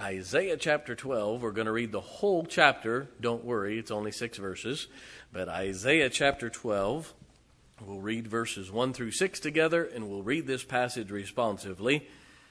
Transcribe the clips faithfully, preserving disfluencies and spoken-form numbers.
Isaiah chapter twelve. We're going to read the whole chapter. Don't worry, it's only six verses. But Isaiah chapter twelve, we'll read verses one through six together, and we'll read this passage responsively.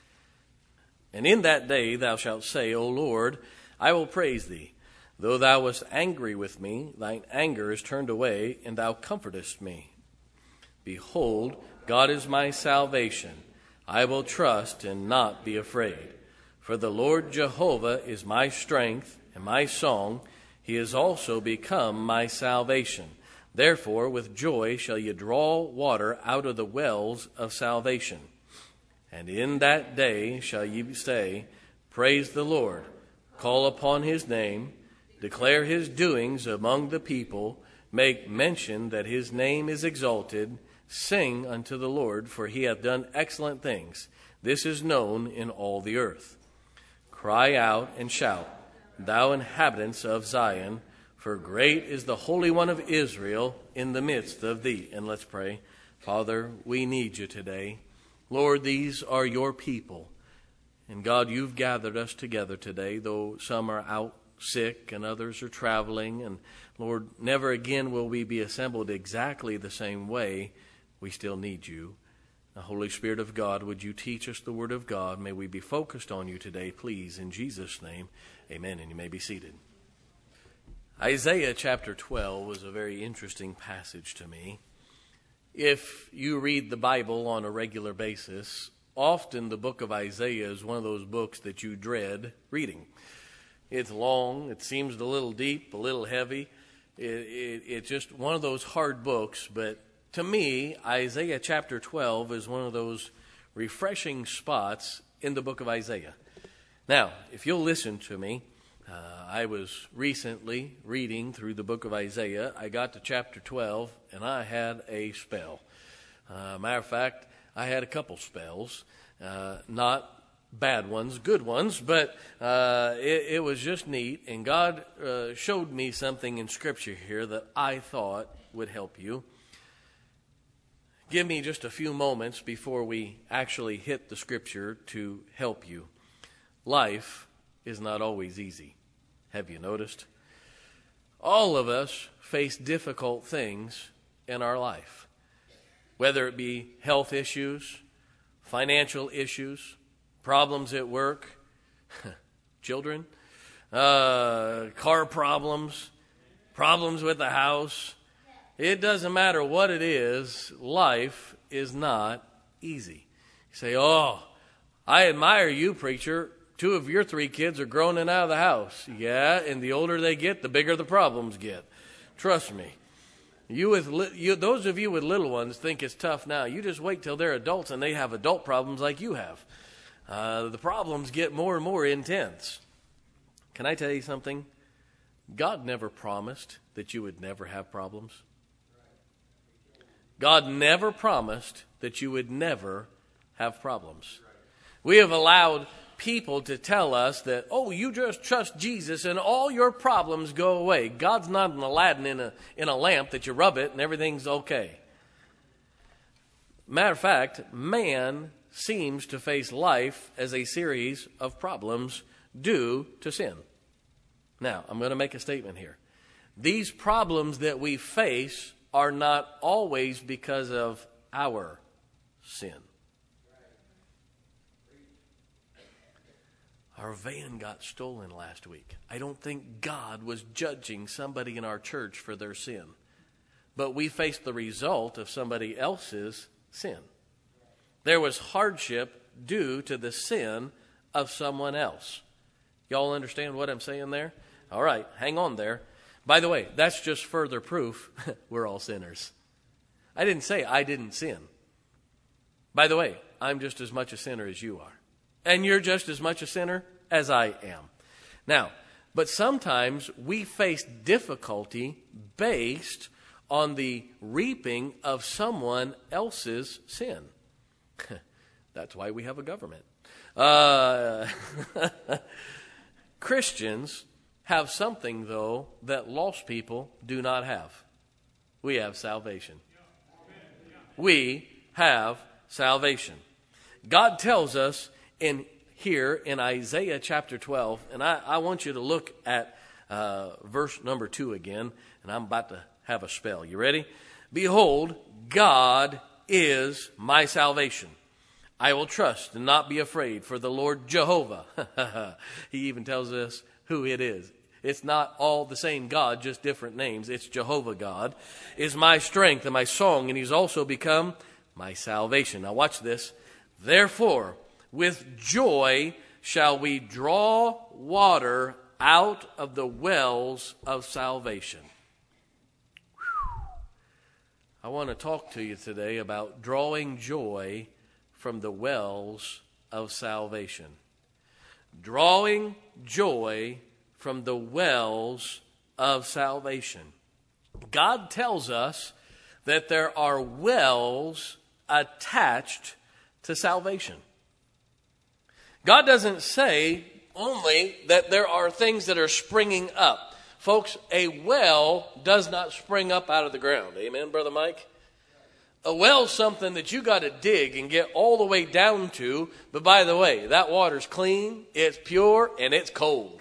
And in that day thou shalt say, O Lord, I will praise thee. Though thou wast angry with me, thine anger is turned away, and thou comfortest me. Behold, God is my salvation. I will trust and not be afraid. For the Lord Jehovah is my strength and my song. He is also become my salvation. Therefore with joy shall ye draw water out of the wells of salvation. And in that day shall ye say, Praise the Lord. Call upon his name. Declare his doings among the people. Make mention that his name is exalted. Sing unto the Lord, for he hath done excellent things. This is known in all the earth. Cry out and shout, thou inhabitants of Zion, for great is the Holy One of Israel in the midst of thee. And let's pray. Father, we need you today. Lord, these are your people. And God, you've gathered us together today, though some are out sick and others are traveling. And Lord, never again will we be assembled exactly the same way. We still need you. The Holy Spirit of God, would you teach us the Word of God? May we be focused on you today, please. In Jesus' name, amen. And you may be seated. Isaiah chapter twelve was a very interesting passage to me. If you read the Bible on a regular basis, often the book of Isaiah is one of those books that you dread reading. It's long, it seems a little deep, a little heavy. It, it, it's just one of those hard books, but to me, Isaiah chapter twelve is one of those refreshing spots in the book of Isaiah. Now, if you'll listen to me, uh, I was recently reading through the book of Isaiah. I got to chapter twelve, and I had a spell. Uh, matter of fact, I had a couple spells, uh, not bad ones, good ones, but uh, it, it was just neat. And God uh, showed me something in Scripture here that I thought would help you. Give me just a few moments before we actually hit the Scripture to help you. Life is not always easy. Have you noticed? All of us face difficult things in our life, whether it be health issues, financial issues, problems at work, children, uh, car problems, problems with the house. It doesn't matter what it is, life is not easy. You say, oh, I admire you, preacher. Two of your three kids are grown and out of the house. Yeah, and the older they get, the bigger the problems get. Trust me. You with li- you, those of you with little ones think it's tough now. You just wait till they're adults and they have adult problems like you have. Uh, the problems get more and more intense. Can I tell you something? God never promised that you would never have problems. God never promised that you would never have problems. We have allowed people to tell us that, oh, you just trust Jesus and all your problems go away. God's not an Aladdin in a, in a lamp that you rub it and everything's okay. Matter of fact, man seems to face life as a series of problems due to sin. Now, I'm going to make a statement here. These problems that we face are not always because of our sin. Our van got stolen last week. I don't think God was judging somebody in our church for their sin. But we faced the result of somebody else's sin. There was hardship due to the sin of someone else. Y'all understand what I'm saying there? All right, hang on there. By the way, that's just further proof we're all sinners. I didn't say I didn't sin. By the way, I'm just as much a sinner as you are. And you're just as much a sinner as I am. Now, but sometimes we face difficulty based on the reaping of someone else's sin. That's why we have a government. Uh, Christians have something, though, that lost people do not have. We have salvation. We have salvation. God tells us in here in Isaiah chapter twelve, and I, I want you to look at uh, verse number two again, and I'm about to have a spell. You ready? Behold, God is my salvation. I will trust and not be afraid, for the Lord Jehovah. He even tells us who it is. It's not all the same God, just different names. It's Jehovah God, is my strength and my song, and he's also become my salvation. Now watch this. Therefore, with joy shall we draw water out of the wells of salvation. Whew. I want to talk to you today about drawing joy from the wells of salvation. Drawing joy from the wells of salvation. God tells us that there are wells attached to salvation. God doesn't say only that there are things that are springing up. Folks, a well does not spring up out of the ground. Amen, Brother Mike? A well's something that you got to dig and get all the way down to. But by the way, that water's clean, it's pure, and it's cold.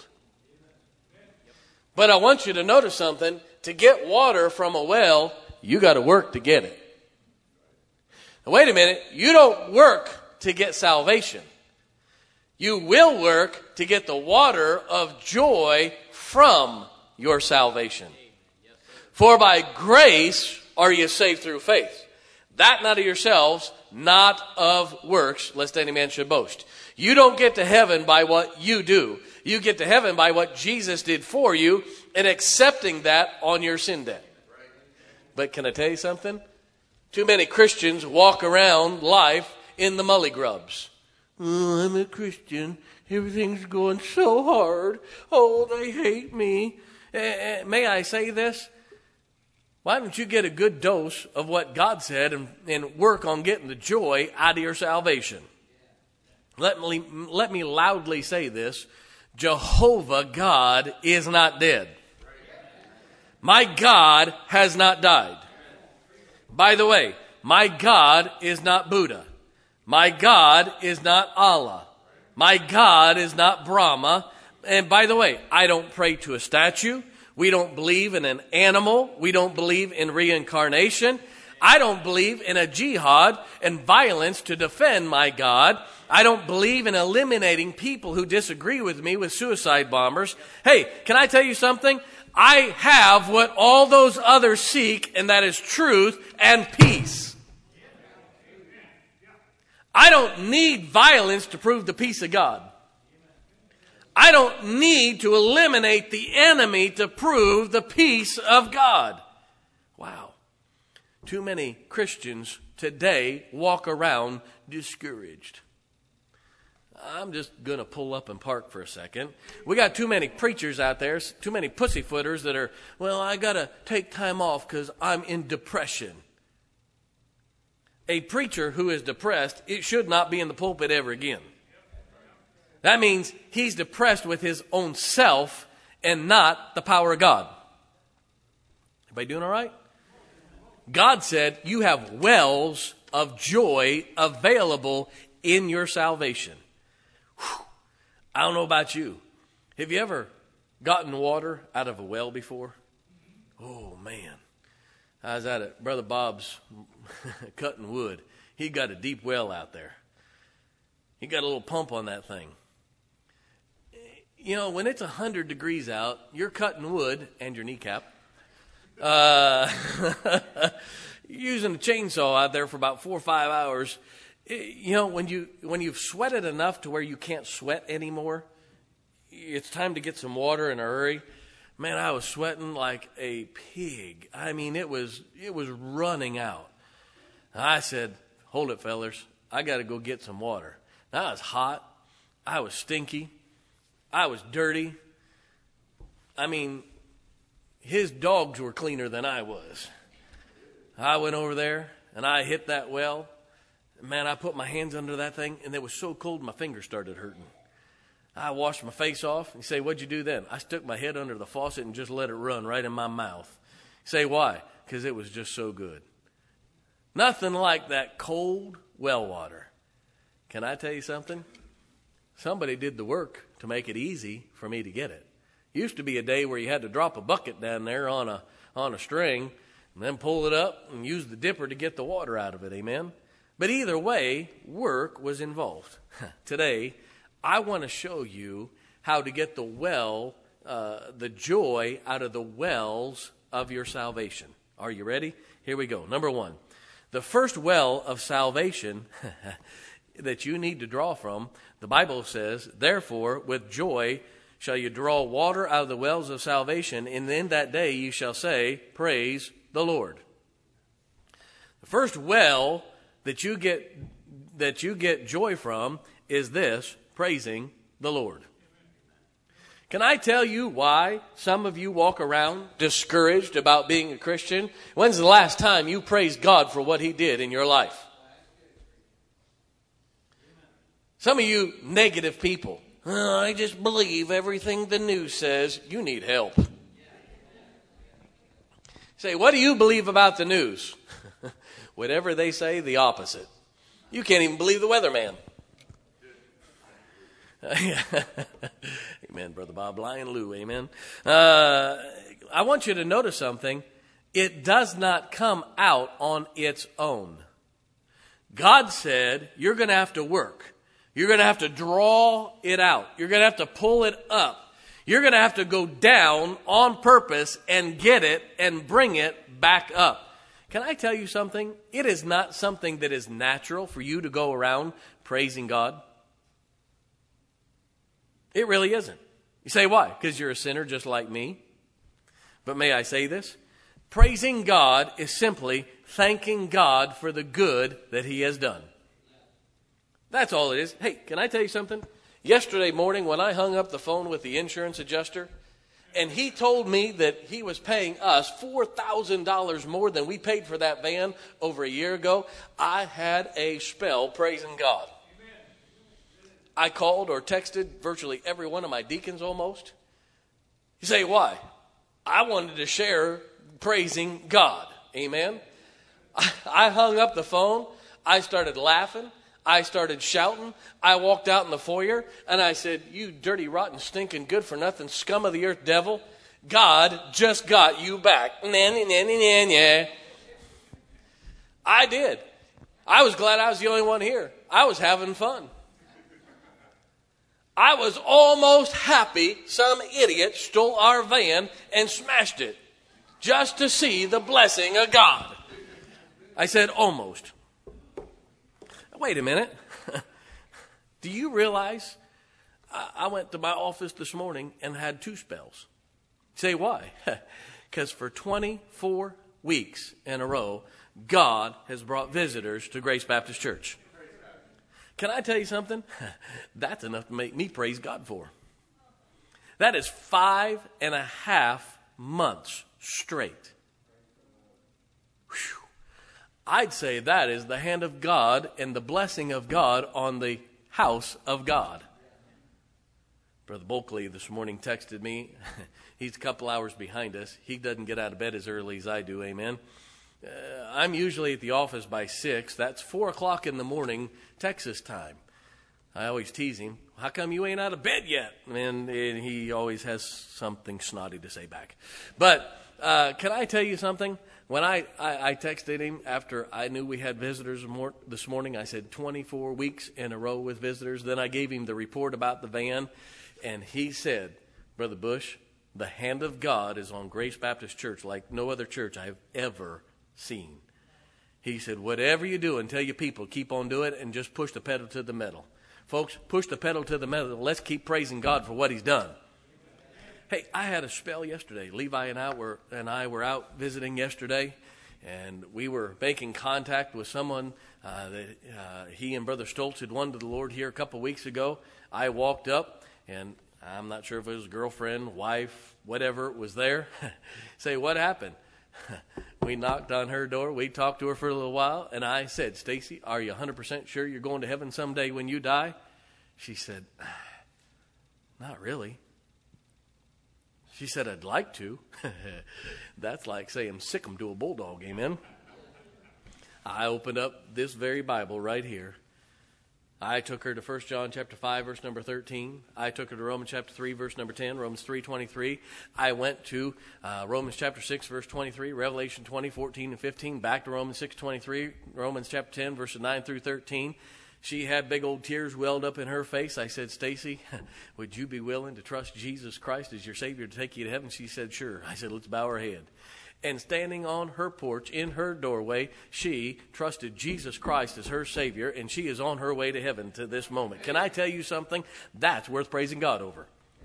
But I want you to notice something. To get water from a well, you got to work to get it. Now, wait a minute. You don't work to get salvation. You will work to get the water of joy from your salvation. For by grace are you saved through faith. That not of yourselves, not of works, lest any man should boast. You don't get to heaven by what you do. You get to heaven by what Jesus did for you and accepting that on your sin debt. But can I tell you something? Too many Christians walk around life in the mully grubs. Oh, I'm a Christian. Everything's going so hard. Oh, they hate me. Uh, may I say this? Why don't you get a good dose of what God said and, and work on getting the joy out of your salvation? Let me, let me loudly say this. Jehovah God is not dead. My God has not died. By the way, my God is not Buddha. My God is not Allah. My God is not Brahma. And by the way, I don't pray to a statue. We don't believe in an animal. We don't believe in reincarnation. I don't believe in a jihad and violence to defend my God. I don't believe in eliminating people who disagree with me with suicide bombers. Hey, can I tell you something? I have what all those others seek, and that is truth and peace. I don't need violence to prove the peace of God. I don't need to eliminate the enemy to prove the peace of God. Wow. Too many Christians today walk around discouraged. I'm just going to pull up and park for a second. We got too many preachers out there, too many pussyfooters that are, well, I got to take time off because I'm in depression. A preacher who is depressed, it should not be in the pulpit ever again. That means he's depressed with his own self and not the power of God. Everybody doing all right? God said you have wells of joy available in your salvation. Whew. I don't know about you. Have you ever gotten water out of a well before? Oh, man. I was at it. Brother Bob's cutting wood. He got a deep well out there. He got a little pump on that thing. You know, when it's one hundred degrees out, you're cutting wood and your kneecap. Uh, using a chainsaw out there for about four or five hours. You know, when, you, when you've sweated enough to where you can't sweat anymore, it's time to get some water in a hurry. Man, I was sweating like a pig. I mean, it was it was running out. I said, hold it, fellers. I got to go get some water. I was hot. I was stinky. I was dirty. I mean, his dogs were cleaner than I was. I went over there, and I hit that well. Man, I put my hands under that thing, and it was so cold my fingers started hurting. I washed my face off. You say, what'd you do then? I stuck my head under the faucet and just let it run right in my mouth. You say, why? Because it was just so good. Nothing like that cold well water. Can I tell you something? somebody did the work to make it easy for me to get it. Used to be a day where you had to drop a bucket down there on a on a string and then pull it up and use the dipper to get the water out of it, amen? But either way, work was involved. Today, I want to show you how to get the well, uh, the joy out of the wells of your salvation. Are you ready? Here we go. Number one, the first well of salvation that you need to draw from, the Bible says, therefore, with joy shall you draw water out of the wells of salvation, and in that day you shall say, praise the Lord. The first well that you get that you get joy from is this, praising the Lord. Can I tell you why some of you walk around discouraged about being a Christian? When's the last time you praised God for what He did in your life? Some of you negative people, oh, I just believe everything the news says. You need help. Say, what do you believe about the news? Whatever they say, the opposite. You can't even believe the weatherman. Amen, Brother Bob, Lion Lou, amen. Uh, I want you to notice something. It does not come out on its own. God said, you're going to have to work. You're going to have to draw it out. You're going to have to pull it up. You're going to have to go down on purpose and get it and bring it back up. Can I tell you something? It is not something that is natural for you to go around praising God. It really isn't. You say, why? Because you're a sinner just like me. But may I say this? Praising God is simply thanking God for the good that He has done. That's all it is. Hey, can I tell you something? Yesterday morning when I hung up the phone with the insurance adjuster, and he told me that he was paying us four thousand dollars more than we paid for that van over a year ago, I had a spell praising God. I called or texted virtually every one of my deacons almost. You say, why? I wanted to share praising God. Amen. I, I hung up the phone. I started laughing. I started shouting. I walked out in the foyer and I said, you dirty, rotten, stinking, good for nothing, scum of the earth devil. God just got you back. Nah, nah, nah, nah, nah. I did. I was glad I was the only one here. I was having fun. I was almost happy some idiot stole our van and smashed it just to see the blessing of God. I said almost. Wait a minute. Do you realize I went to my office this morning and had two spells? Say why? Because for twenty-four weeks in a row, God has brought visitors to Grace Baptist Church. Can I tell you something? That's enough to make me praise God for. That is five and a half months straight. Whew. I'd say that is the hand of God and the blessing of God on the house of God. Brother Bulkley this morning texted me. He's a couple hours behind us. He doesn't get out of bed as early as I do, amen. Uh, I'm usually at the office by six. That's four o'clock in the morning, Texas time. I always tease him, how come you ain't out of bed yet? And, and he always has something snotty to say back. But uh, can I tell you something? When I, I, I texted him after I knew we had visitors more, this morning, I said twenty-four weeks in a row with visitors. Then I gave him the report about the van. And he said, Brother Bush, the hand of God is on Grace Baptist Church like no other church I've ever seen. He said, whatever you do and tell your people, keep on doing it and just push the pedal to the metal. Folks, push the pedal to the metal. Let's keep praising God for what He's done. Hey, I had a spell yesterday. Levi and I were and I were out visiting yesterday, and we were making contact with someone uh, that uh, he and Brother Stoltz had won to the Lord here a couple weeks ago. I walked up, and I'm not sure if it was a girlfriend, wife, whatever was there. Say, what happened? We knocked on her door. We talked to her for a little while, and I said, Stacy, are you one hundred percent sure you're going to heaven someday when you die? She said, not really. She said, I'd like to. That's like saying sick 'em to a bulldog, amen? I opened up this very Bible right here. I took her to First John chapter five, verse number thirteen. I took her to Romans chapter three, verse number ten, Romans three twenty-three. I went to uh, Romans chapter six, verse twenty-three, Revelation twenty, fourteen, and fifteen, back to Romans six twenty-three, Romans chapter ten, verses nine through thirteen. She had big old tears welled up in her face. I said, Stacy, would you be willing to trust Jesus Christ as your Savior to take you to heaven? She said, sure. I said, let's bow our head. And standing on her porch, in her doorway, she trusted Jesus Christ as her Savior, and she is on her way to heaven to this moment. Can I tell you something? That's worth praising God over.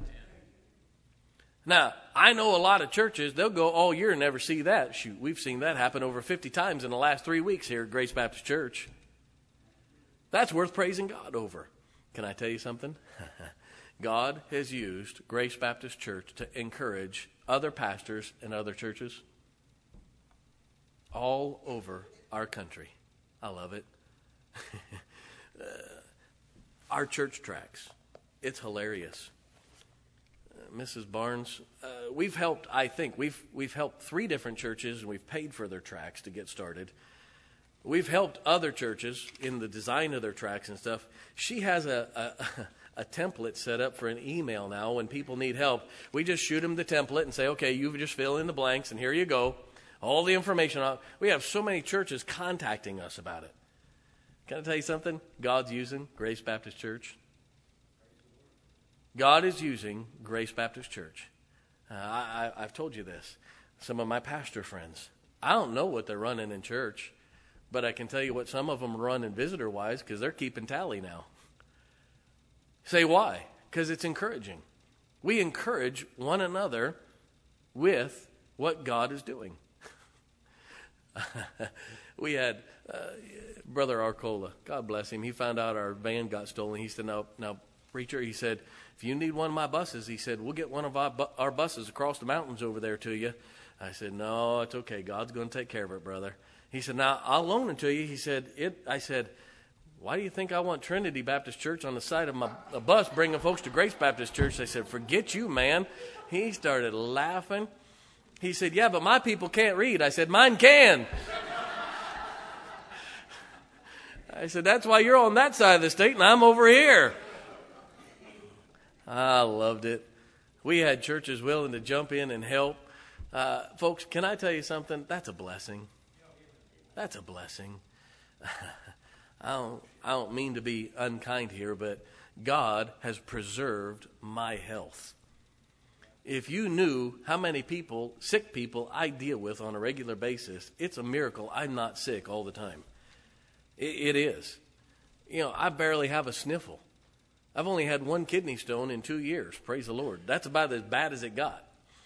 Now, I know a lot of churches, they'll go all year and never see that. Shoot, we've seen that happen over fifty times in the last three weeks here at Grace Baptist Church. That's worth praising God over. Can I tell you something? God has used Grace Baptist Church to encourage other pastors and other churches all over our country. I love it. uh, our church tracts. It's hilarious. Uh, Missus Barnes, uh, we've helped, I think, we've we've helped three different churches, and we've paid for their tracts to get started. We've helped other churches in the design of their tracts and stuff. She has a, a, a template set up for an email now when people need help. We just shoot them the template and say, okay, you just fill in the blanks, and here you go. All the information. We have so many churches contacting us about it. Can I tell you something? God's using Grace Baptist Church. God is using Grace Baptist Church. Uh, I, I, I've told you this. Some of my pastor friends, I don't know what they're running in church, but I can tell you what some of them are running visitor-wise because they're keeping tally now. Say why? Because it's encouraging. We encourage one another with what God is doing. We had uh, Brother Arcola, God bless him. He found out our van got stolen. He said, now, now, preacher, he said, if you need one of my buses, he said, we'll get one of our, bu- our buses across the mountains over there to you. I said, no, it's okay. God's going to take care of it, brother. He said, now, I'll loan it to you. He said, it. I said, why do you think I want Trinity Baptist Church on the side of my a bus bringing folks to Grace Baptist Church? I said, forget you, man. He started laughing. He said, yeah, but my people can't read. I said, mine can. I said, that's why you're on that side of the state and I'm over here. I loved it. We had churches willing to jump in and help. Uh, folks, can I tell you something? That's a blessing. That's a blessing. I don't, I don't mean to be unkind here, but God has preserved my health. If you knew how many people, sick people, I deal with on a regular basis, it's a miracle I'm not sick all the time. It, it is. You know, I barely have a sniffle. I've only had one kidney stone in two years. Praise the Lord. That's about as bad as it got.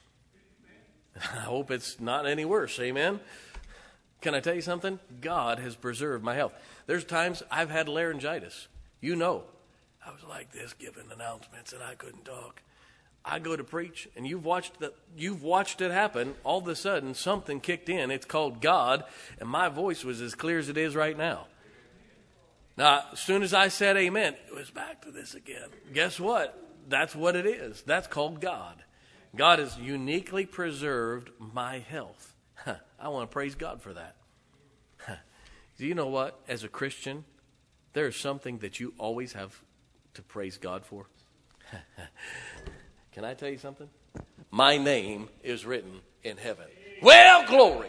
I hope it's not any worse. Amen. Can I tell you something? God has preserved my health. There's times I've had laryngitis. You know, I was like this giving announcements and I couldn't talk. I go to preach, and you've watched the, you've watched it happen. All of a sudden, something kicked in. It's called God, and my voice was as clear as it is right now. Now, as soon as I said amen, it was back to this again. Guess what? That's what it is. That's called God. God has uniquely preserved my health. Huh. I want to praise God for that. Huh. Do you know what? As a Christian, there is something that you always have to praise God for. Can I tell you something? My name is written in heaven. Well, glory.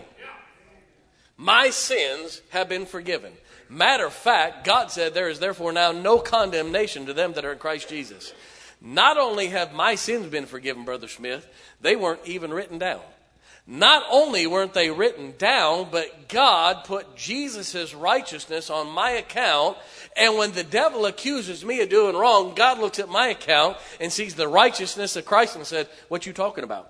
My sins have been forgiven. Matter of fact, God said there is therefore now no condemnation to them that are in Christ Jesus. Not only have my sins been forgiven, Brother Smith, they weren't even written down. Not only weren't they written down, but God put Jesus' righteousness on my account. And when the devil accuses me of doing wrong, God looks at my account and sees the righteousness of Christ and said, what you talking about?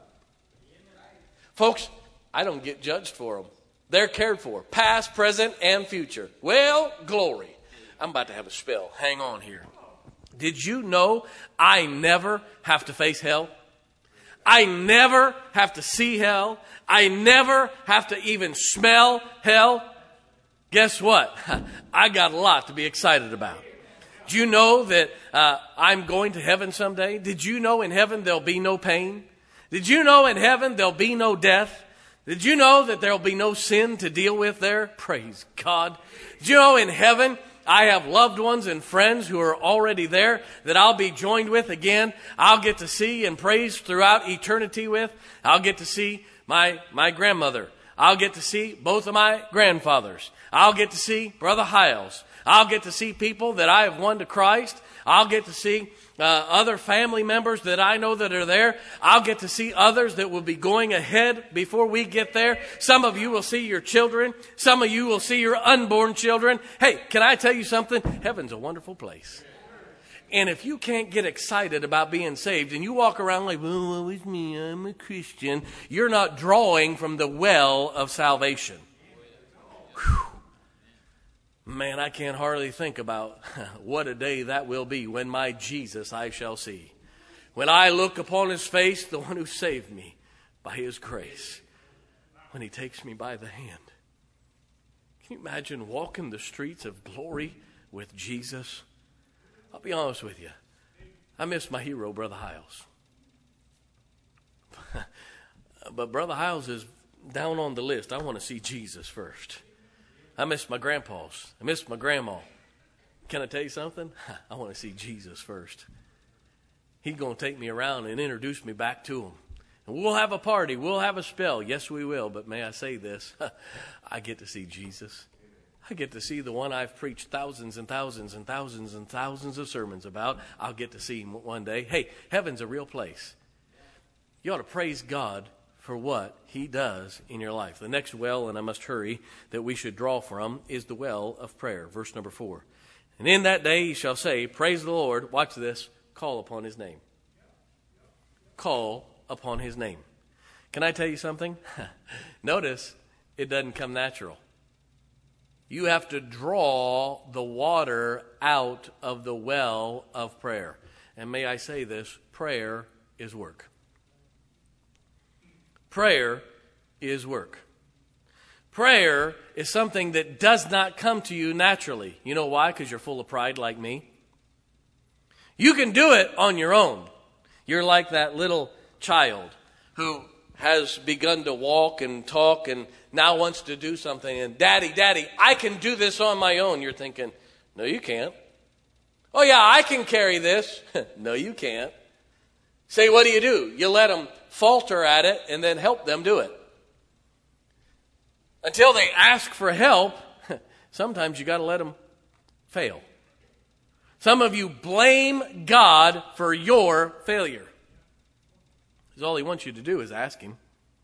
Folks, I don't get judged for them. They're cared for, past, present, and future. Well, glory. I'm about to have a spell. Hang on here. Did you know I never have to face hell? I never have to see hell. I never have to even smell hell. Guess what? I got a lot to be excited about. Do you know that uh, I'm going to heaven someday? Did you know in heaven there'll be no pain? Did you know in heaven there'll be no death? Did you know that there'll be no sin to deal with there? Praise God. Did you know in heaven I have loved ones and friends who are already there that I'll be joined with again. I'll get to see and praise throughout eternity with. I'll get to see my, my grandmother. I'll get to see both of my grandfathers. I'll get to see Brother Hiles. I'll get to see people that I have won to Christ. I'll get to see uh, other family members that I know that are there. I'll get to see others that will be going ahead before we get there. Some of you will see your children. Some of you will see your unborn children. Hey, can I tell you something? Heaven's a wonderful place. And if you can't get excited about being saved and you walk around like, well, woe is me, I'm a Christian, you're not drawing from the well of salvation. Whew. Man, I can't hardly think about what a day that will be when my Jesus I shall see. When I look upon his face, the one who saved me by his grace. When he takes me by the hand. Can you imagine walking the streets of glory with Jesus? I'll be honest with you. I miss my hero, Brother Hiles. But Brother Hiles is down on the list. I want to see Jesus first. I miss my grandpas. I miss my grandma. Can I tell you something? I want to see Jesus first. He's going to take me around and introduce me back to him. And we'll have a party. We'll have a spell. Yes, we will. But may I say this? I get to see Jesus. I get to see the one I've preached thousands and thousands and thousands and thousands of sermons about. I'll get to see him one day. Hey, heaven's a real place. You ought to praise God for what he does in your life. The next well, and I must hurry, that we should draw from is the well of prayer. Verse number four. And in that day he shall say, praise the Lord. Watch this. Call upon his name. Call upon his name. Can I tell you something? Notice it doesn't come natural. You have to draw the water out of the well of prayer. And may I say this, prayer is work. Prayer is work. Prayer is something that does not come to you naturally. You know why? Because you're full of pride like me. You can do it on your own. You're like that little child who has begun to walk and talk and now wants to do something. And daddy, daddy, I can do this on my own. You're thinking, no, you can't. Oh, yeah, I can carry this. No, you can't. Say, what do you do? You let them falter at it and then help them do it. Until they ask for help, sometimes you got to let them fail. Some of you blame God for your failure. Because all he wants you to do is ask him.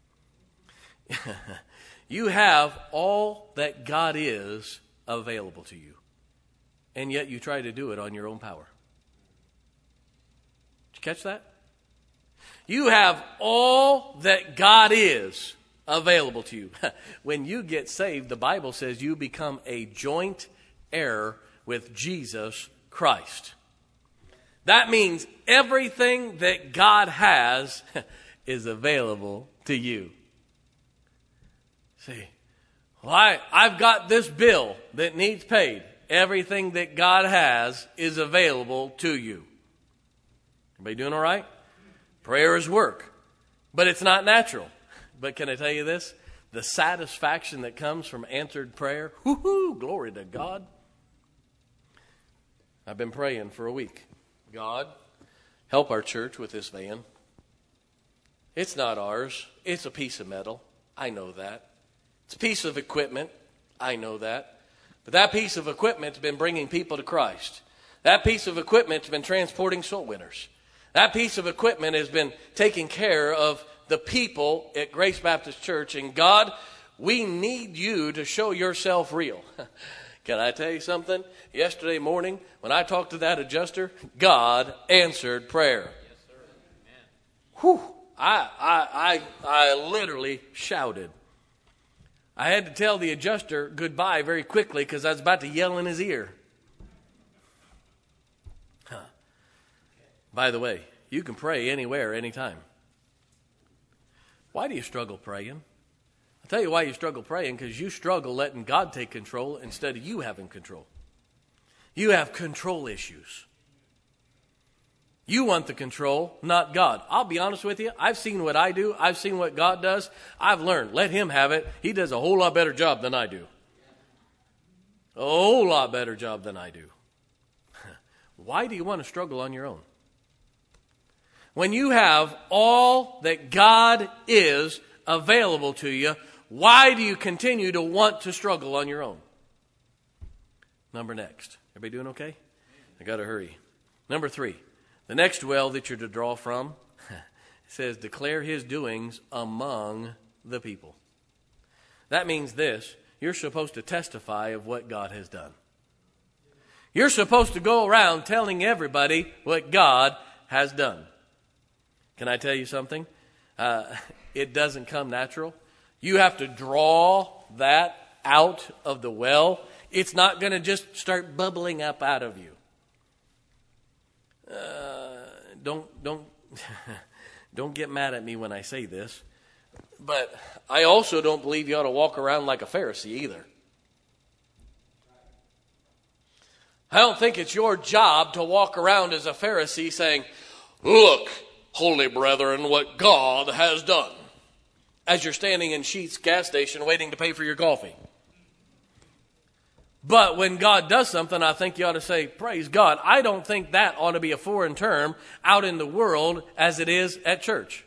You have all that God is available to you. And yet you try to do it on your own power. Did you catch that? You have all that God is available to you. When you get saved, the Bible says you become a joint heir with Jesus Christ. That means everything that God has is available to you. See, well, I, I've got this bill that needs paid. Everything that God has is available to you. Everybody doing all right? Prayer is work, but it's not natural. But can I tell you this? The satisfaction that comes from answered prayer, whoo-hoo, glory to God. I've been praying for a week. God, help our church with this van. It's not ours. It's a piece of metal. I know that. It's a piece of equipment. I know that. But that piece of equipment's been bringing people to Christ. That piece of equipment's been transporting soul winners. That piece of equipment has been taking care of the people at Grace Baptist Church. And God, we need you to show yourself real. Can I tell you something? Yesterday morning, when I talked to that adjuster, God answered prayer. Yes, sir. Amen. Whew. I, I, I, I literally shouted. I had to tell the adjuster goodbye very quickly because I was about to yell in his ear. Huh. By the way, you can pray anywhere, anytime. Why do you struggle praying? I'll tell you why you struggle praying, because you struggle letting God take control instead of you having control. You have control issues. You want the control, not God. I'll be honest with you. I've seen what I do. I've seen what God does. I've learned. Let him have it. He does a whole lot better job than I do. A whole lot better job than I do. Why do you want to struggle on your own? When you have all that God is available to you, why do you continue to want to struggle on your own? Number next. Everybody doing okay? I got to hurry. Number three. The next well that you're to draw from, it says, declare his doings among the people. That means this. You're supposed to testify of what God has done. You're supposed to go around telling everybody what God has done. Can I tell you something? Uh, it doesn't come natural. You have to draw that out of the well. It's not going to just start bubbling up out of you. Uh, don't don't don't get mad at me when I say this, but I also don't believe you ought to walk around like a Pharisee either. I don't think it's your job to walk around as a Pharisee saying, "Look, holy brethren, what God has done," as you're standing in Sheetz gas station waiting to pay for your coffee. But when God does something, I think you ought to say, praise God. I don't think that ought to be a foreign term out in the world as it is at church.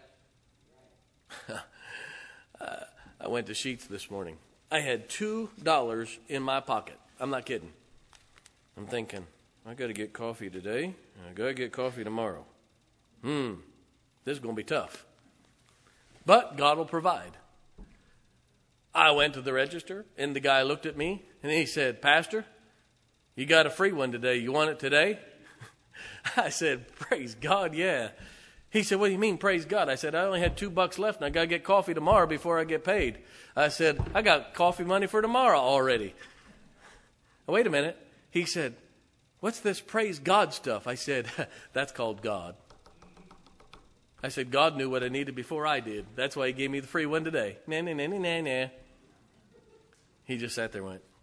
uh, I went to Sheetz this morning. I had two dollars in my pocket. I'm not kidding. I'm thinking, I got to get coffee today, and I got to get coffee tomorrow. Hmm, this is going to be tough. But God will provide. I went to the register, and the guy looked at me, and he said, Pastor, you got a free one today. You want it today? I said, praise God, yeah. He said, what do you mean, praise God? I said, I only had two bucks left, and I got to get coffee tomorrow before I get paid. I said, I got coffee money for tomorrow already. Wait a minute. He said, what's this praise God stuff? I said, that's called God. I said, God knew what I needed before I did. That's why he gave me the free one today. Nah, nah, nah, nah, nah, nah. He just sat there and went.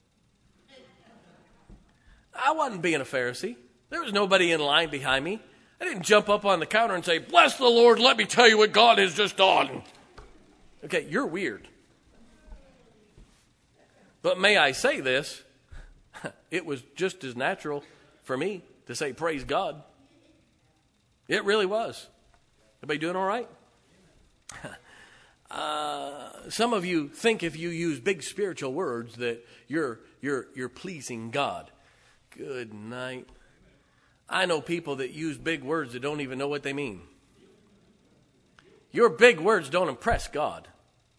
I wasn't being a Pharisee. There was nobody in line behind me. I didn't jump up on the counter and say, bless the Lord, let me tell you what God has just done. Okay, you're weird. But may I say this, it was just as natural for me to say praise God. It really was. Everybody doing all right? Uh, some of you think if you use big spiritual words that you're you're you're pleasing God. Good night. I know people that use big words that don't even know what they mean. Your big words don't impress God.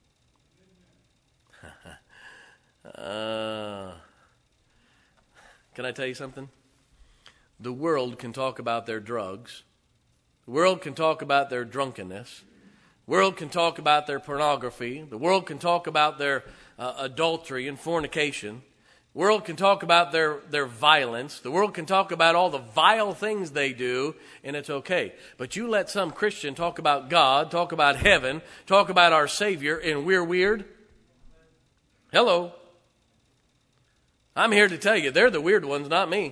uh, can I tell you something? The world can talk about their drugs. The world can talk about their drunkenness. The world can talk about their pornography. The world can talk about their uh, adultery and fornication. The world can talk about their, their violence. The world can talk about all the vile things they do, and it's okay. But you let some Christian talk about God, talk about heaven, talk about our Savior, and we're weird? Hello. I'm here to tell you, they're the weird ones, not me.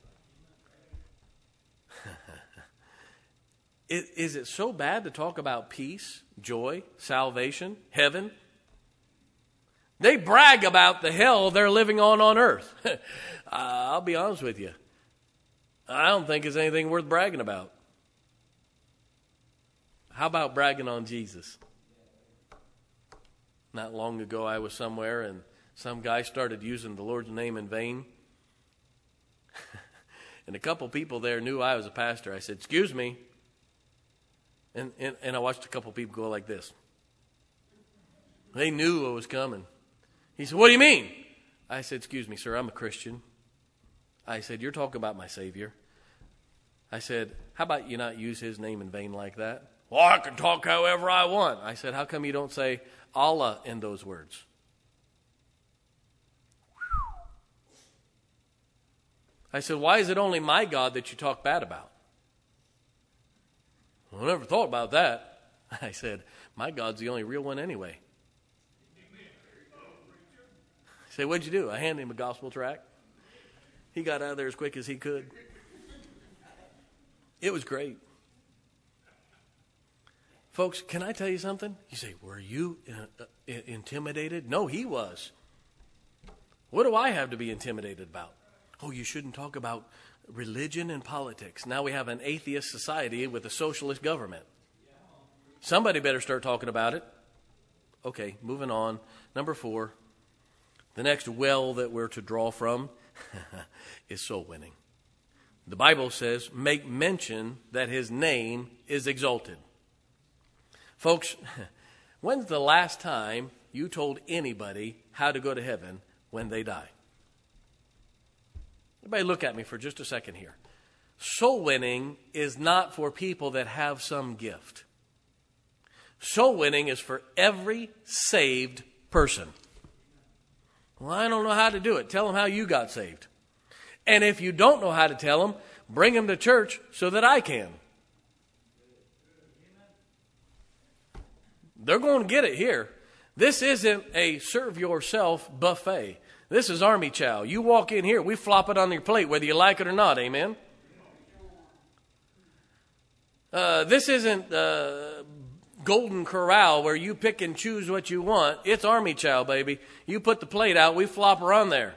Is it so bad to talk about peace, joy, salvation, heaven? They brag about the hell they're living on on earth. uh, I'll be honest with you. I don't think it's anything worth bragging about. How about bragging on Jesus? Not long ago I was somewhere and some guy started using the Lord's name in vain. And a couple people there knew I was a pastor. I said, excuse me. And, and and I watched a couple people go like this. They knew what was coming. He said, what do you mean? I said, excuse me, sir, I'm a Christian. I said, you're talking about my Savior. I said, how about you not use his name in vain like that? Well, I can talk however I want. I said, how come you don't say Allah in those words? I said, why is it only my God that you talk bad about? I never thought about that. I said, my God's the only real one anyway. I said, what'd you do? I handed him a gospel tract. He got out of there as quick as he could. It was great. Folks, can I tell you something? You say, were you uh, uh, intimidated? No, he was. What do I have to be intimidated about? Oh, you shouldn't talk about religion and politics. Now we have an atheist society with a socialist government. Somebody better start talking about it. Okay, moving on. Number four, the next well that we're to draw from is soul winning. The Bible says, make mention that his name is exalted. Folks, when's the last time you told anybody how to go to heaven when they die? Everybody look at me for just a second here. Soul winning is not for people that have some gift. Soul winning is for every saved person. Well, I don't know how to do it. Tell them how you got saved. And if you don't know how to tell them, bring them to church so that I can. They're going to get it here. This isn't a serve yourself buffet. This is Army Chow. You walk in here, we flop it on your plate whether you like it or not. Amen? Uh, this isn't uh, Golden Corral where you pick and choose what you want. It's Army Chow, baby. You put the plate out, we flop her on there.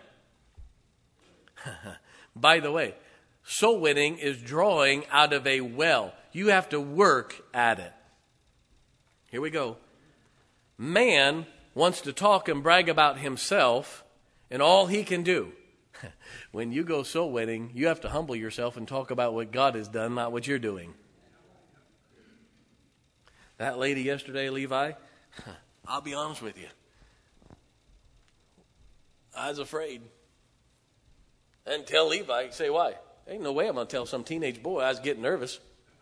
By the way, soul winning is drawing out of a well. You have to work at it. Here we go. Man wants to talk and brag about himself and all he can do. When you go soul winning, you have to humble yourself and talk about what God has done, not what you're doing. That lady yesterday, Levi, I'll be honest with you. I was afraid. I didn't tell Levi. Say why? Ain't no way I'm going to tell some teenage boy. I was getting nervous.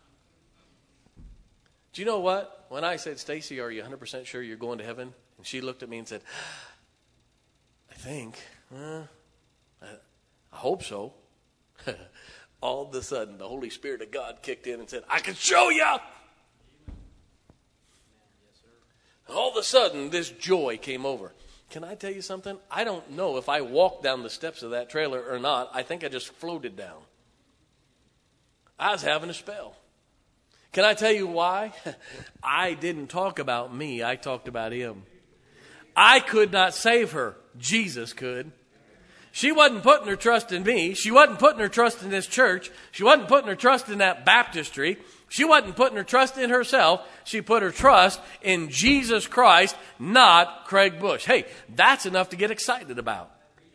Do you know what? When I said, Stacy, are you one hundred percent sure you're going to heaven? And she looked at me and said, I think. Uh, I, I hope so. All of a sudden, the Holy Spirit of God kicked in and said, I can show you. All of a sudden, this joy came over. Can I tell you something? I don't know if I walked down the steps of that trailer or not. I think I just floated down. I was having a spell. Can I tell you why? I didn't talk about me. I talked about him. I could not save her. Jesus could. She wasn't putting her trust in me. She wasn't putting her trust in this church. She wasn't putting her trust in that baptistry. She wasn't putting her trust in herself. She put her trust in Jesus Christ, not Craig Bush. Hey, that's enough to get excited about.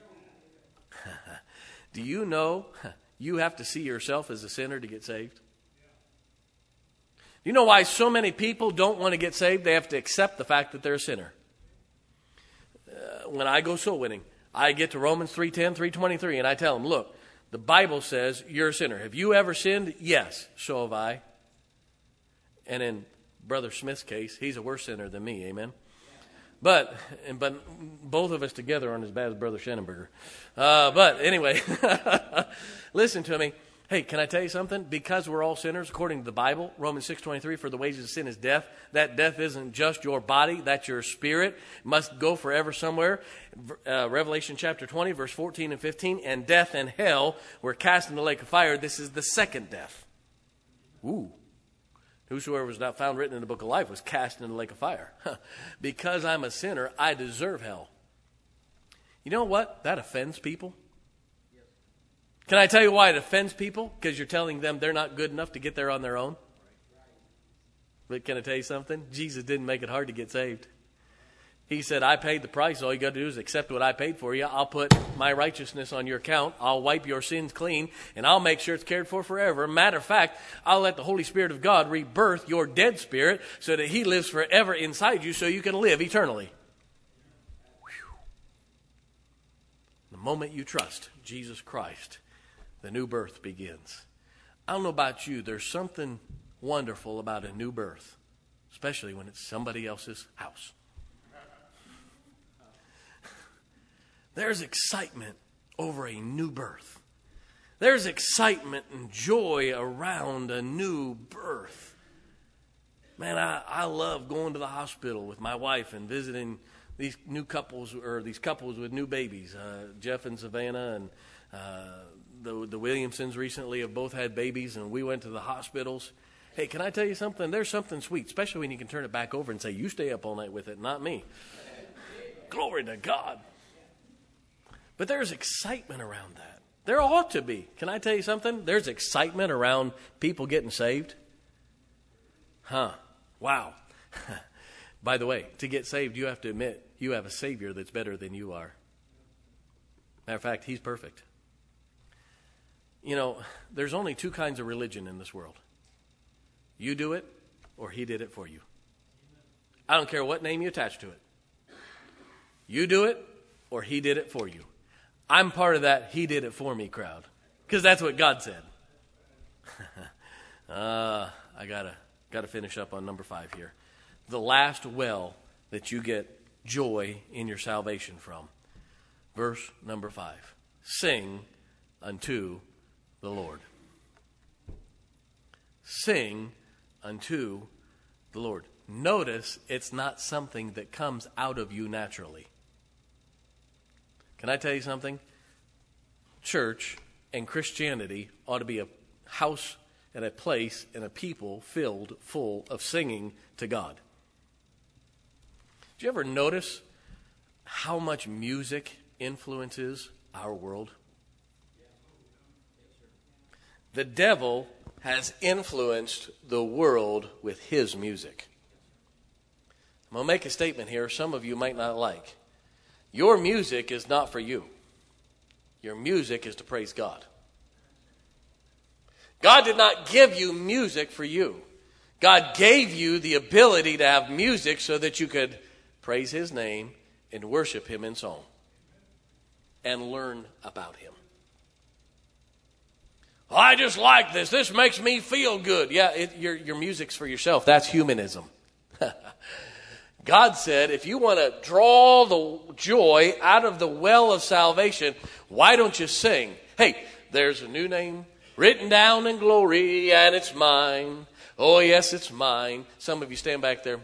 Do you know you have to see yourself as a sinner to get saved? You know why so many people don't want to get saved? They have to accept the fact that they're a sinner. Uh, when I go soul winning, I get to Romans three ten, three twenty-three, and I tell them, look, the Bible says you're a sinner. Have you ever sinned? Yes, so have I. And in Brother Smith's case, he's a worse sinner than me, amen? But and, but both of us together aren't as bad as Brother Schenenberger. Uh, but anyway, listen to me. Hey, can I tell you something? Because we're all sinners, according to the Bible, Romans six twenty-three, for the wages of sin is death. That death isn't just your body, that's your spirit. It must go forever somewhere. Uh, Revelation chapter twenty, verse fourteen and fifteen, and death and hell were cast in the lake of fire. This is the second death. Ooh. Whosoever was not found written in the book of life was cast into the lake of fire. Because I'm a sinner, I deserve hell. You know what? That offends people. Can I tell you why it offends people? Because you're telling them they're not good enough to get there on their own. But can I tell you something? Jesus didn't make it hard to get saved. He said, I paid the price. All you got to do is accept what I paid for you. I'll put my righteousness on your account. I'll wipe your sins clean, and I'll make sure it's cared for forever. Matter of fact, I'll let the Holy Spirit of God rebirth your dead spirit so that he lives forever inside you so you can live eternally. Whew. The moment you trust Jesus Christ, the new birth begins. I don't know about you. There's something wonderful about a new birth, especially when it's somebody else's house. There's excitement over a new birth. There's excitement and joy around a new birth. Man, I, I love going to the hospital with my wife and visiting these new couples, or these couples with new babies. Uh, Jeff and Savannah and uh, the, the Williamsons recently have both had babies, and we went to the hospitals. Hey, can I tell you something? There's something sweet, especially when you can turn it back over and say, you stay up all night with it, not me. Glory to God. But there's excitement around that. There ought to be. Can I tell you something? There's excitement around people getting saved. Huh. Wow. By the way, to get saved, you have to admit you have a Savior that's better than you are. Matter of fact, He's perfect. You know, there's only two kinds of religion in this world. You do it, or He did it for you. I don't care what name you attach to it. You do it, or He did it for you. I'm part of that He did it for me crowd, because that's what God said. uh, I gotta gotta finish up on number five here. The last well that you get joy in your salvation from. Verse number five. Sing unto the Lord. Sing unto the Lord. Notice it's not something that comes out of you naturally. Can I tell you something? Church and Christianity ought to be a house and a place and a people filled full of singing to God. Do you ever notice how much music influences our world? The devil has influenced the world with his music. I'm going to make a statement here some of you might not like. Your music is not for you. Your music is to praise God. God did not give you music for you. God gave you the ability to have music so that you could praise His name and worship Him in song and learn about Him. I just like this. This makes me feel good. Yeah, it, your, your music's for yourself. That's humanism. God said, if you want to draw the joy out of the well of salvation, why don't you sing? Hey, there's a new name written down in glory, and it's mine. Oh, yes, it's mine. Some of you stand back there.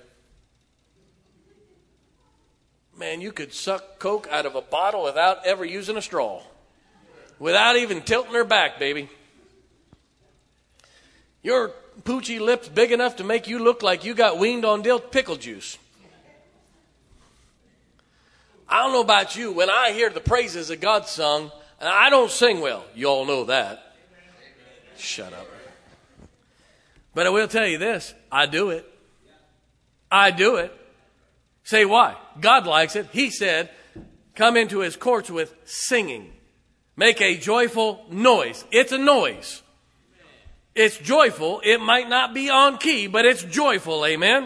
Man, you could suck Coke out of a bottle without ever using a straw. Without even tilting her back, baby. Your poochy lips big enough to make you look like you got weaned on dill pickle juice. I don't know about you. When I hear the praises of God sung, and I don't sing well. You all know that. Shut up. But I will tell you this. I do it. I do it. Say why? God likes it. He said, come into His courts with singing. Make a joyful noise. It's a noise. It's joyful. It might not be on key, but it's joyful. Amen.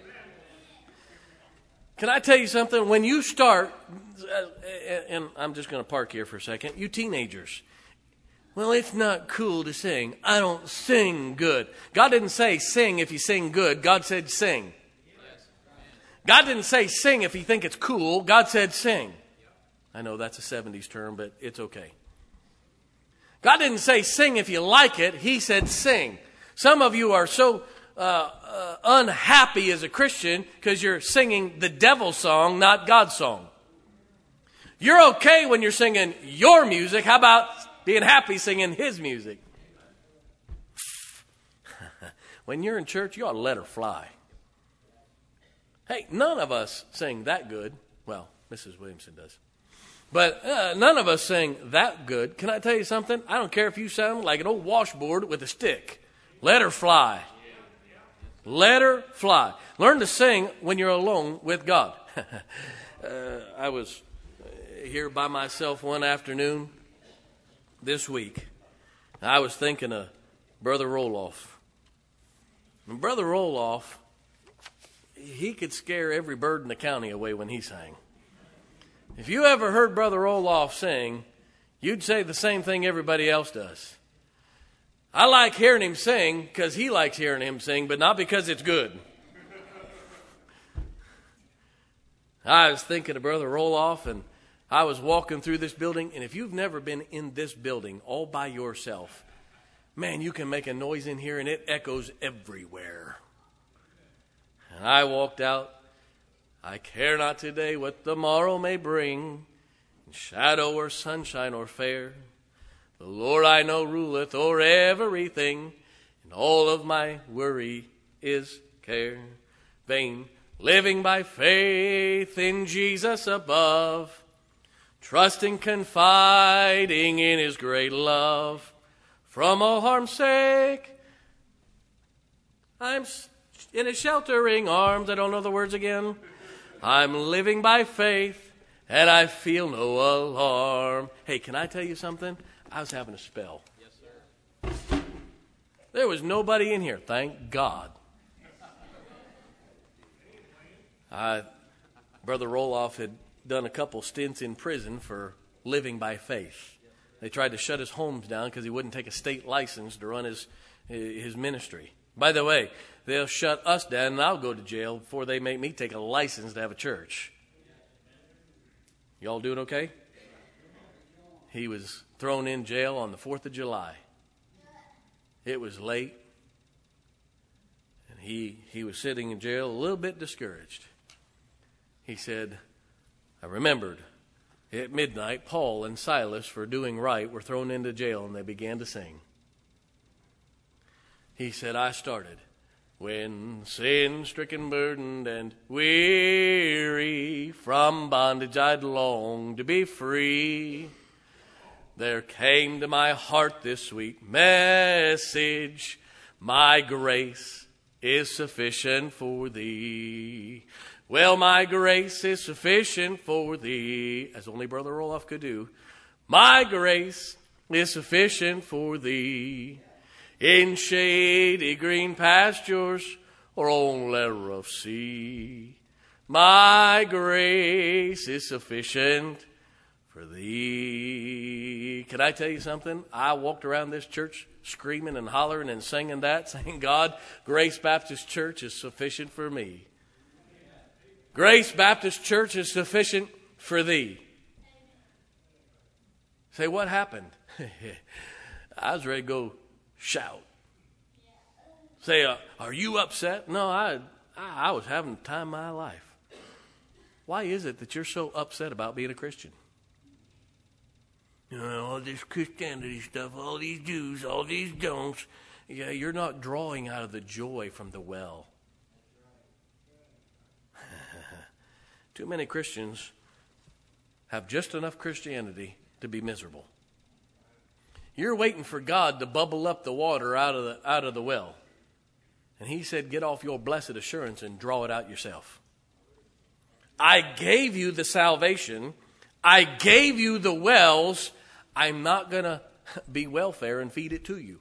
Can I tell you something? When you start, and I'm just going to park here for a second, you teenagers. Well, it's not cool to sing. I don't sing good. God didn't say sing if you sing good. God said sing. God didn't say sing if you think it's cool. God said sing. I know that's a seventies term, but it's okay. God didn't say sing if you like it. He said sing. Some of you are so uh, uh, unhappy as a Christian because you're singing the devil's song, not God's song. You're okay when you're singing your music. How about being happy singing His music? When you're in church, you ought to let her fly. Hey, none of us sing that good. Well, Missus Williamson does. But uh, none of us sing that good. Can I tell you something? I don't care if you sound like an old washboard with a stick. Let her fly. Let her fly. Learn to sing when you're alone with God. uh, I was here by myself one afternoon this week. I was thinking of Brother Roloff. And Brother Roloff, he could scare every bird in the county away when he sang. If you ever heard Brother Roloff sing, you'd say the same thing everybody else does. I like hearing him sing because he likes hearing him sing, but not because it's good. I was thinking of Brother Roloff, and I was walking through this building, and if you've never been in this building all by yourself, man, you can make a noise in here, and it echoes everywhere. And I walked out. I care not today what the morrow may bring, in shadow or sunshine or fair. The Lord I know ruleth o'er everything, and all of my worry is care. Vain living by faith in Jesus above, trusting, confiding in his great love. From all harm's sake, I'm in his sheltering arms. I don't know the words again. I'm living by faith, and I feel no alarm. Hey, can I tell you something? I was having a spell. Yes, sir. There was nobody in here. Thank God. I, Brother Roloff had done a couple stints in prison for living by faith. They tried to shut his homes down because he wouldn't take a state license to run his his ministry. By the way, they'll shut us down and I'll go to jail before they make me take a license to have a church. Y'all doing okay? He was thrown in jail on the fourth of July. It was late. And he, he was sitting in jail a little bit discouraged. He said, I remembered at midnight, Paul and Silas, for doing right, were thrown into jail and they began to sing. He said, I started. When sin-stricken, burdened, and weary, from bondage I'd long to be free, there came to my heart this sweet message, my grace is sufficient for thee. Well, my grace is sufficient for thee, as only Brother Roloff could do. My grace is sufficient for thee. In shady green pastures or on ladder of sea, my grace is sufficient for thee. Can I tell you something? I walked around this church screaming and hollering and singing that, saying, God, Grace Baptist Church is sufficient for me. Grace Baptist Church is sufficient for thee. Say, what happened? I was ready to go shout. Say, uh, are you upset? No, I, I I was having the time of my life. Why is it that you're so upset about being a Christian? You know, all this Christianity stuff, all these do's, all these don'ts. Yeah, you're not drawing out of the joy from the well. Too many Christians have just enough Christianity to be miserable. You're waiting for God to bubble up the water out of the out of the well. And he said, get off your blessed assurance and draw it out yourself. I gave you the salvation. I gave you the wells. I'm not going to be welfare and feed it to you.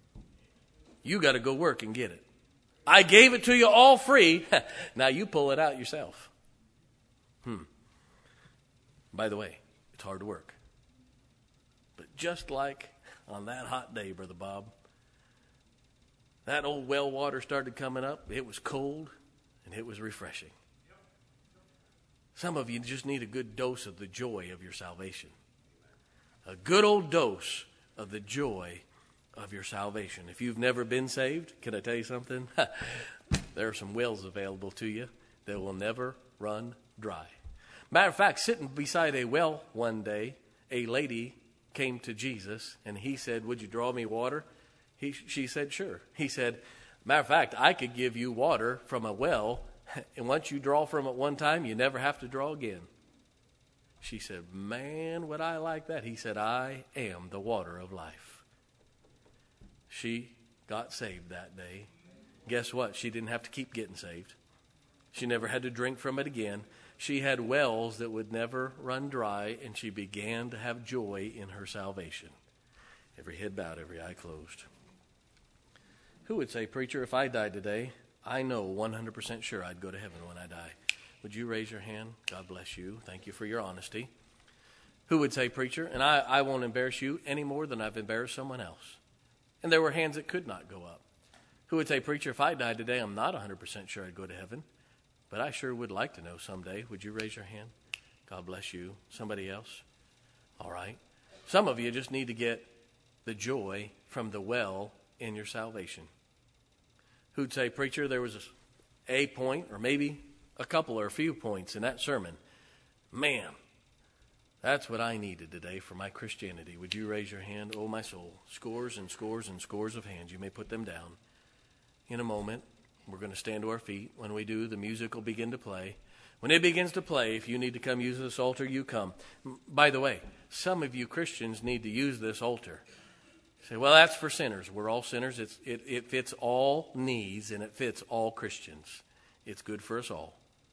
You got to go work and get it. I gave it to you all free. Now you pull it out yourself. Hmm. By the way, it's hard to work. But just like on that hot day, Brother Bob, that old well water started coming up. It was cold and it was refreshing. Some of you just need a good dose of the joy of your salvation. A good old dose of the joy of your salvation. If you've never been saved, can I tell you something? There are some wells available to you that will never run dry. Matter of fact, sitting beside a well one day, a lady came to Jesus and he said, would you draw me water? He, she said, sure. He said, matter of fact, I could give you water from a well, and once you draw from it one time, you never have to draw again. She said, man, would I like that? He said, I am the water of life. She got saved that day. Guess what? She didn't have to keep getting saved. She never had to drink from it again. She had wells that would never run dry, and she began to have joy in her salvation. Every head bowed, every eye closed. Who would say, preacher, if I died today, I know one hundred percent sure I'd go to heaven when I die? Would you raise your hand? God bless you. Thank you for your honesty. Who would say, preacher, and I, I won't embarrass you any more than I've embarrassed someone else? And there were hands that could not go up. Who would say, preacher, if I died today, I'm not one hundred percent sure I'd go to heaven, but I sure would like to know someday. Would you raise your hand? God bless you. Somebody else? All right. Some of you just need to get the joy from the well in your salvation. Who'd say, preacher, there was a, a point or maybe a couple or a few points in that sermon. Man, that's what I needed today for my Christianity. Would you raise your hand? Oh, my soul. Scores and scores and scores of hands. You may put them down. In a moment, we're going to stand to our feet. When we do, the music will begin to play. When it begins to play, if you need to come use this altar, you come. By the way, some of you Christians need to use this altar. You say, well, that's for sinners. We're all sinners. It's, it, it fits all needs and it fits all Christians. It's good for us all.